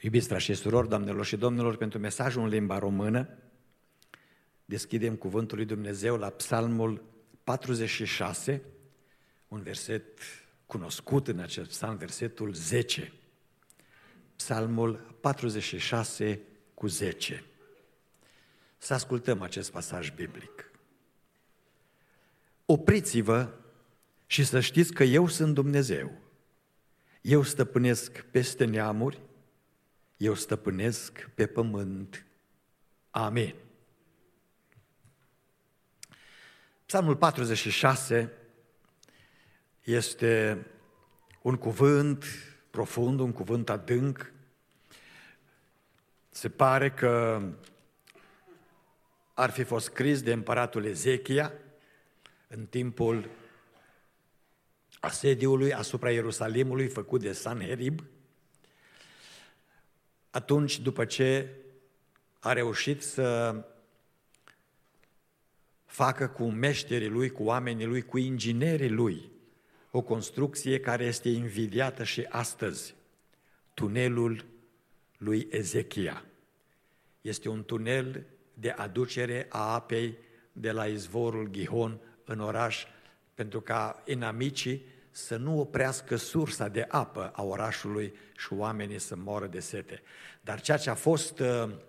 Iubiți frați și surori, doamnelor și domnilor, pentru mesajul în limba română, deschidem cuvântul lui Dumnezeu la Psalmul 46, un verset cunoscut în acest psalm, versetul 10. Psalmul 46 cu 10. Să ascultăm acest pasaj biblic. Opriți-vă și să știți că eu sunt Dumnezeu. Eu stăpânesc peste neamuri, eu stăpânesc pe pământ. Amin. Psalmul 46 este un cuvânt profund, un cuvânt adânc. Se pare că ar fi fost scris de împăratul Ezechia în timpul asediului asupra Ierusalimului făcut de Sanherib, atunci după ce a reușit să facă cu meșterii lui, cu oamenii lui, cu inginerii lui, o construcție care este invidiată și astăzi, tunelul lui Ezechia. Este un tunel de aducere a apei de la izvorul Gihon în oraș, pentru ca inamicii să nu oprească sursa de apă a orașului și oamenii să moră de sete. Dar ceea ce a fost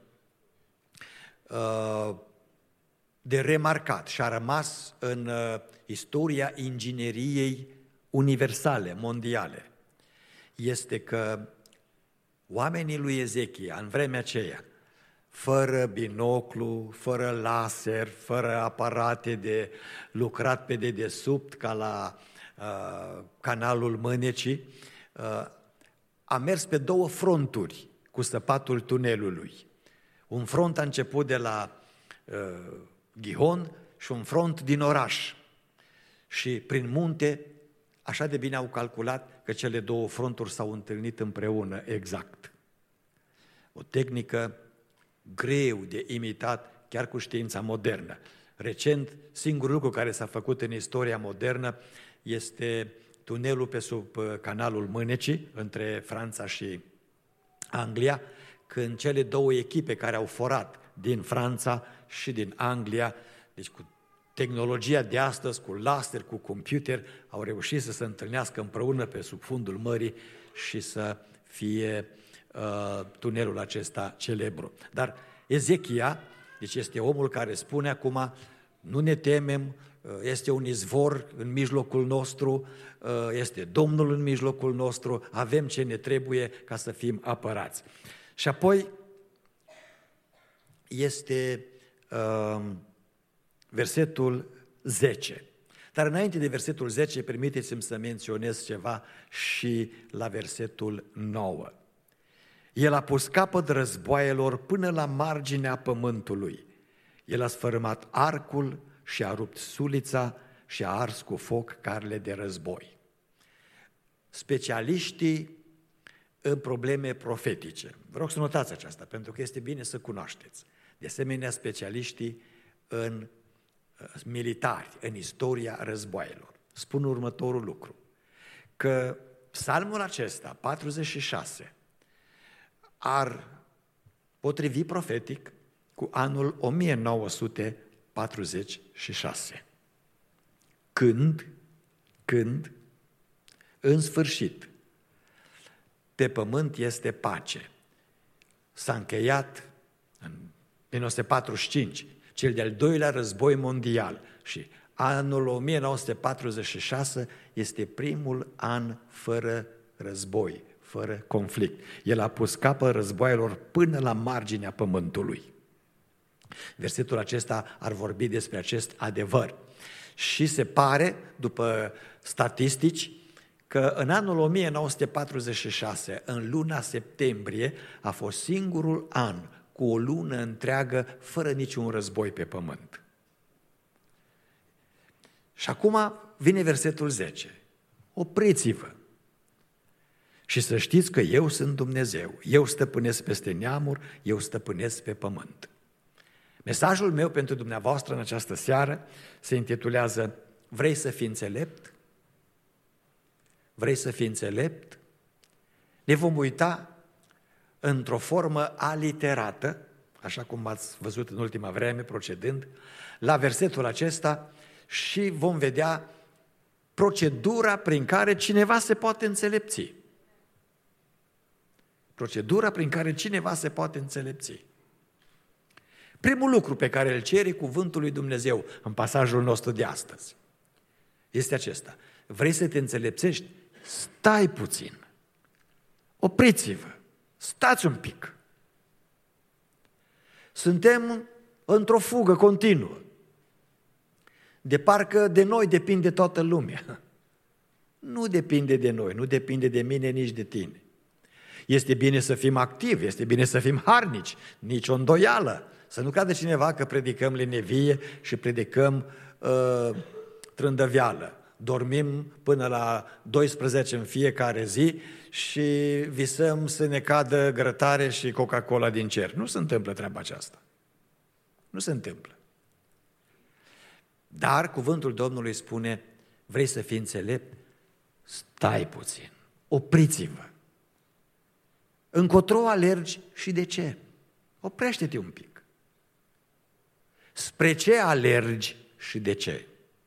de remarcat și a rămas în istoria ingineriei universale, mondiale, este că oamenii lui Ezechia, în vremea aceea, fără binoclu, fără laser, fără aparate de lucrat pe dedesubt, ca la canalul Mânecii, a mers pe două fronturi cu săpatul tunelului. Un front a început de la Gihon și un front din oraș. Și prin munte, așa de bine au calculat că cele două fronturi s-au întâlnit împreună exact. O tehnică greu de imitat chiar cu știința modernă. Recent, singurul lucru care s-a făcut în istoria modernă este tunelul pe sub canalul Mânecii, între Franța și Anglia, când cele două echipe care au forat din Franța și din Anglia, deci cu tehnologia de astăzi, cu laser, cu computer, au reușit să se întâlnească împreună pe sub fundul mării și să fie tunelul acesta celebru. Dar Ezechia, deci este omul care spune acum, nu ne temem, este un izvor în mijlocul nostru, este Domnul în mijlocul nostru, avem ce ne trebuie ca să fim apărați. Și apoi este versetul 10. Dar înainte de versetul 10, permiteți-mi să menționez ceva și la versetul 9. El a pus capăt războaielor până la marginea pământului. El a sfărâmat arcul și a rupt sulița și a ars cu foc carele de război. Specialiștii în probleme profetice. Vă rog să notați aceasta, pentru că este bine să cunoașteți. De asemenea, specialiștii în militari, în istoria războaielor. Spun următorul lucru, că psalmul acesta, 46, ar potrivi profetic cu anul 1946. Când, în sfârșit, pe pământ este pace. S-a încheiat în 1945, cel de-al doilea război mondial și anul 1946 este primul an fără război, fără conflict. El a pus capăt războaielor până la marginea pământului. Versetul acesta ar vorbi despre acest adevăr. Și se pare, după statistici, că în anul 1946, în luna septembrie, a fost singurul an cu o lună întreagă fără niciun război pe pământ. Și acum vine versetul 10. Opriți-vă și să știți că eu sunt Dumnezeu, eu stăpânesc peste neamuri, eu stăpânesc pe pământ. Mesajul meu pentru dumneavoastră în această seară se intitulează: vrei să fii înțelept? Vrei să fii înțelept? Ne vom uita într-o formă aliterată, așa cum ați văzut în ultima vreme procedând, la versetul acesta și vom vedea procedura prin care cineva se poate înțelepți. Procedura prin care cineva se poate înțelepți. Primul lucru pe care îl cere cuvântul lui Dumnezeu în pasajul nostru de astăzi este acesta. Vrei să te înțelepțești? Stai puțin. Opriți-vă. Stați un pic. Suntem într-o fugă continuă. De parcă de noi depinde toată lumea. Nu depinde de noi, nu depinde de mine, nici de tine. Este bine să fim activi, este bine să fim harnici, nici o îndoială. Să nu cadă cineva că predicăm lenevie și predicăm trândăveală. Dormim până la 12 în fiecare zi și visăm să ne cadă grătare și Coca-Cola din cer. Nu se întâmplă treaba aceasta. Nu se întâmplă. Dar cuvântul Domnului spune, vrei să fii înțelept? Stai puțin, opriți-vă. Încotro alergi și de ce? Oprește-te un pic. Spre ce alergi și de ce?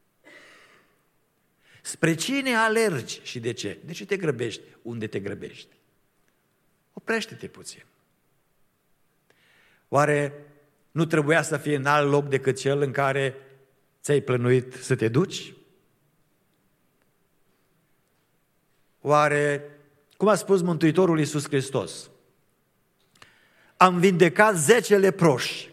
Spre cine alergi și de ce? De ce te grăbești? Unde te grăbești? Oprește-te puțin. Oare nu trebuia să fie în alt loc decât cel în care ți-ai plănuit să te duci? Oare, cum a spus Mântuitorul Iisus Hristos, am vindecat 10 leproși.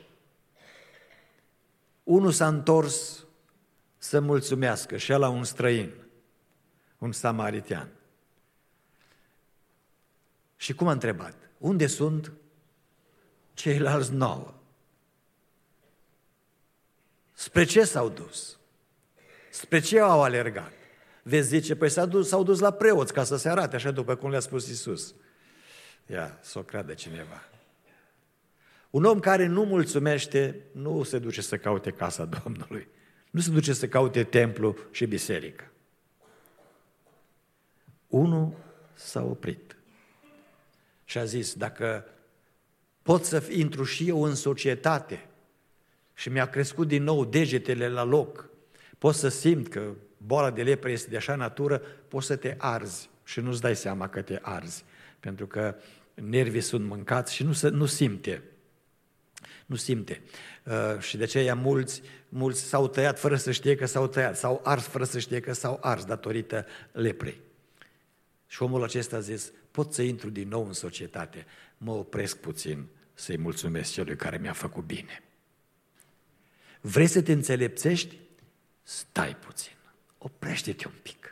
Unul s-a întors să mulțumească și ăla un străin, un samaritean. Și cum a întrebat? Unde sunt ceilalți 9? Spre ce s-au dus? Spre ce au alergat? Vezi, zice, păi s-au dus la preoți ca să se arate, așa după cum le-a spus Iisus. Ia, să o creadă cineva. Un om care nu mulțumește, nu se duce să caute casa Domnului. Nu se duce să caute templu și biserică. Unul s-a oprit și a zis, dacă pot să intru și eu în societate și mi-a crescut din nou degetele la loc, pot să simt că boala de lepră este de așa natură, poți să te arzi și nu-ți dai seama că te arzi, pentru că nervii sunt mâncați și nu simte. Nu simte. Și de aceea mulți s-au tăiat fără să știe că s-au tăiat, s-au ars fără să știe că s-au ars datorită leprei. Și omul acesta a zis, pot să intru din nou în societate, mă opresc puțin să-i mulțumesc celui care mi-a făcut bine. Vrei să te înțelepțești? Stai puțin, oprește-te un pic.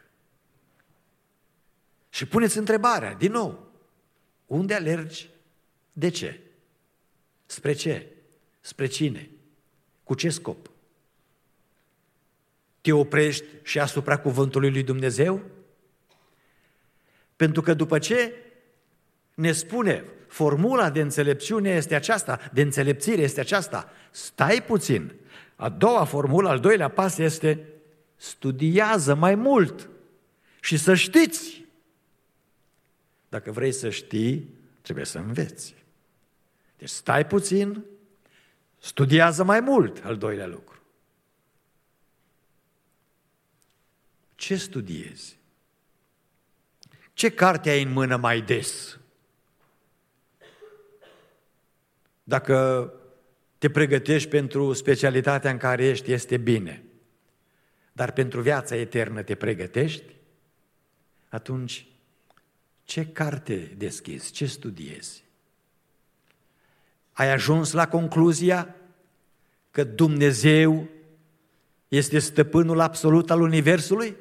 Și puneți întrebarea, din nou, unde alergi? De ce? Spre ce? Spre cine? Cu ce scop? Te oprești și asupra cuvântului lui Dumnezeu? Pentru că după ce ne spune formula de înțelepciune este aceasta, de înțelepțire este aceasta, stai puțin. A doua formulă, al doilea pas este studiază mai mult și să știți. Dacă vrei să știi, trebuie să înveți. Deci stai puțin, studiază mai mult, al doilea lucru. Ce studiezi? Ce carte ai în mână mai des? Dacă te pregătești pentru specialitatea în care ești, este bine. Dar pentru viața eternă te pregătești? Atunci, ce carte deschizi? Ce studiezi? Ai ajuns la concluzia că Dumnezeu este stăpânul absolut al Universului?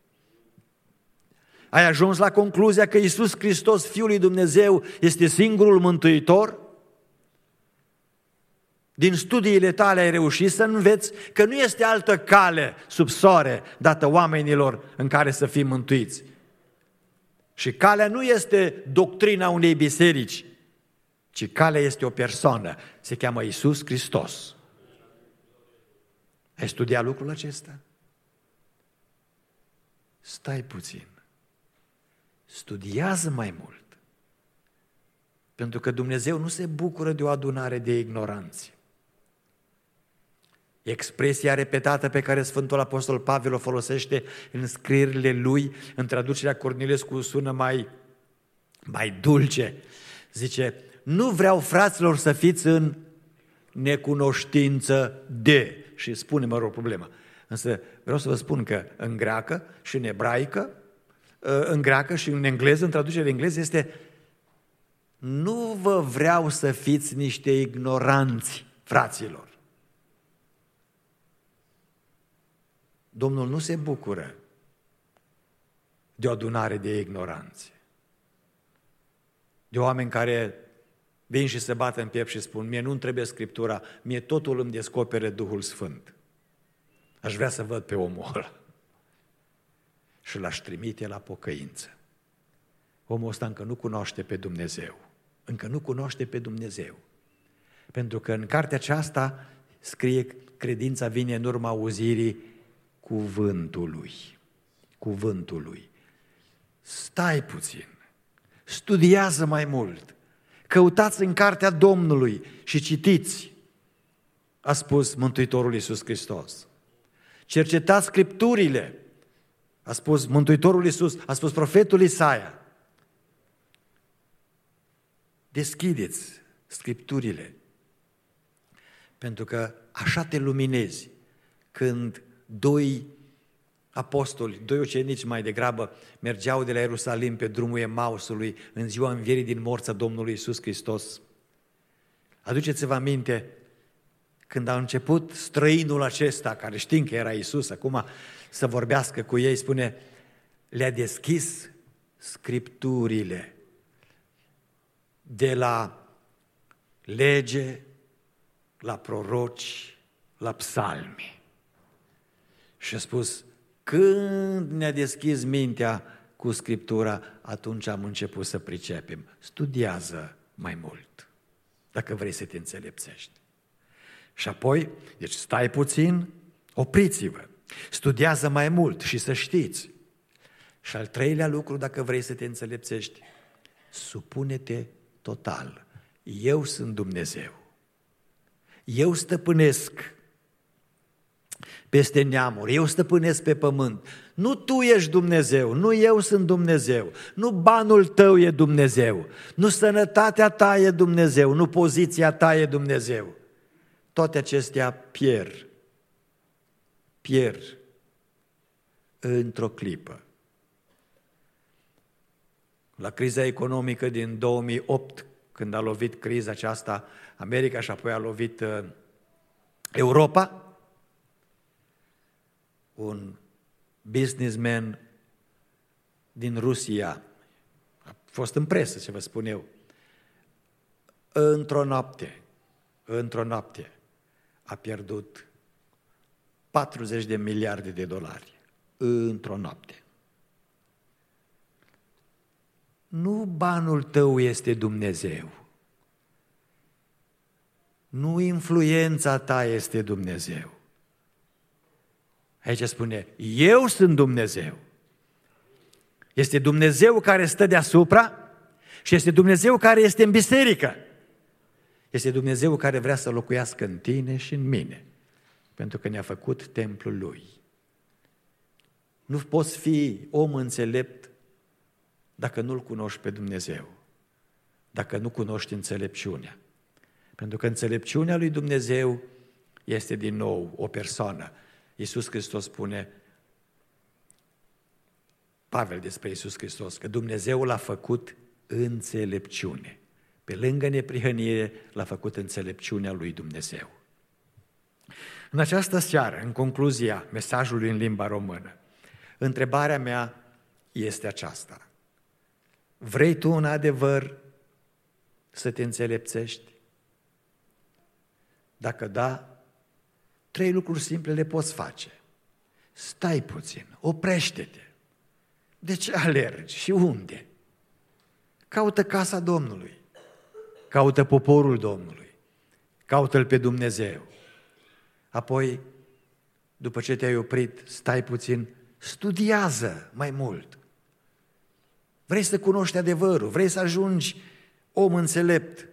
Ai ajuns la concluzia că Iisus Hristos, Fiul lui Dumnezeu, este singurul mântuitor? Din studiile tale ai reușit să înveți că nu este altă cale sub soare dată oamenilor în care să fim mântuiți. Și calea nu este doctrina unei biserici, ci calea este o persoană, se cheamă Iisus Hristos. Ai studiat lucrul acesta? Stai puțin. Studiază mai mult. Pentru că Dumnezeu nu se bucură de o adunare de ignoranți. Expresia repetată pe care Sfântul Apostol Pavel o folosește în scrierile lui, în traducerea Cornilescu sună mai dulce. Zice, nu vreau, fraților, să fiți în necunoștință de. Și spune, mă rog, problema. Însă vreau să vă spun că în greacă și în ebraică, în greacă și în engleză, în traducerea engleză este nu vă vreau să fiți niște ignoranți, fraților. Domnul nu se bucură de o adunare de ignoranți, de oameni care vin și se bată în piept și spun, mie nu-mi trebuie Scriptura, mie totul îmi descopere Duhul Sfânt. Aș vrea să văd pe omul ăla. Și l-aș trimite la pocăință. Omul ăsta încă nu cunoaște pe Dumnezeu. Încă nu cunoaște pe Dumnezeu. Pentru că în cartea aceasta scrie, credința vine în urma auzirii cuvântului. Cuvântului. Stai puțin. Studiază mai mult. Căutați în cartea Domnului și citiți, a spus Mântuitorul Iisus Hristos. Cercetați Scripturile, a spus Mântuitorul Iisus, a spus profetul Isaia. Deschideți Scripturile, pentru că așa te luminezi când doi apostoli, doi ucenici mai degrabă, mergeau de la Ierusalim pe drumul Emausului în ziua învierii din morți a Domnului Iisus Hristos. Aduceți-vă aminte când a început străinul acesta, care știm că era Iisus, acum să vorbească cu ei, spune, le-a deschis Scripturile de la lege, la proroci, la psalmi. Și a spus, când ne-a deschis mintea cu Scriptura, atunci am început să pricepem. Studiază mai mult, dacă vrei să te înțelepțești. Și apoi, deci stai puțin, opriți-vă, studiază mai mult și să știți. Și al treilea lucru, dacă vrei să te înțelepțești, supune-te total. Eu sunt Dumnezeu. Eu stăpânesc peste neamuri, eu stăpânesc pe pământ. Nu tu ești Dumnezeu, nu eu sunt Dumnezeu, nu banul tău e Dumnezeu, nu sănătatea ta e Dumnezeu, nu poziția ta e Dumnezeu. Toate acestea pierd într-o clipă. La criza economică din 2008, când a lovit criza aceasta America și apoi a lovit Europa, un businessman din Rusia, a fost în presă, ce vă spun eu, într-o noapte a pierdut 40 de miliarde de dolari. Într-o noapte. Nu banul tău este Dumnezeu. Nu influența ta este Dumnezeu. Aici spune, eu sunt Dumnezeu. Este Dumnezeu care stă deasupra și este Dumnezeu care este în biserică. Este Dumnezeu care vrea să locuiască în tine și în mine, pentru că ne-a făcut templul Lui. Nu poți fi om înțelept dacă nu-L cunoști pe Dumnezeu, dacă nu cunoști înțelepciunea. Pentru că înțelepciunea lui Dumnezeu este din nou o persoană. Iisus Hristos spune, Pavel despre Iisus Hristos, că Dumnezeu l-a făcut înțelepciune. Pe lângă neprihănire l-a făcut înțelepciunea lui Dumnezeu. În această seară, în concluzia mesajului în limba română, întrebarea mea este aceasta. Vrei tu în adevăr să te înțelepțești? Dacă da, 3 lucruri simple le poți face. Stai puțin, oprește-te. De ce alergi și unde? Caută casa Domnului, caută poporul Domnului, caută-L pe Dumnezeu. Apoi, după ce te-ai oprit, stai puțin, studiază mai mult. Vrei să cunoști adevărul, vrei să ajungi om înțelept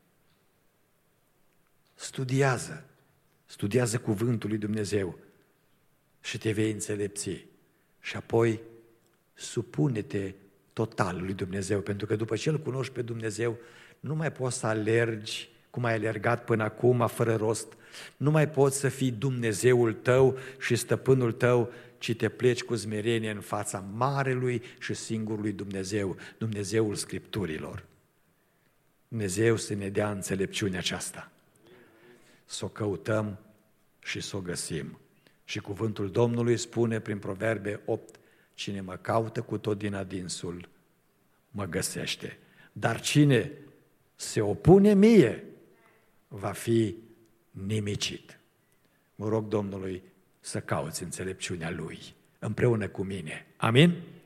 studiază cuvântul lui Dumnezeu și te vei înțelepți. Și apoi supune-te total lui Dumnezeu, pentru că după ce îl cunoști pe Dumnezeu, nu mai poți să alergi cum ai alergat până acum, fără rost. Nu mai poți să fii Dumnezeul tău și stăpânul tău, ci te pleci cu smerenie în fața marelui și singurului Dumnezeu, Dumnezeul Scripturilor. Dumnezeu să ne dea înțelepciunea aceasta, să o căutăm și să o găsim. Și cuvântul Domnului spune prin Proverbe 8, cine mă caută cu tot din adinsul, mă găsește. Dar cine se opune mie, va fi nimicit. Mă rog Domnului să cauți înțelepciunea Lui împreună cu mine. Amin?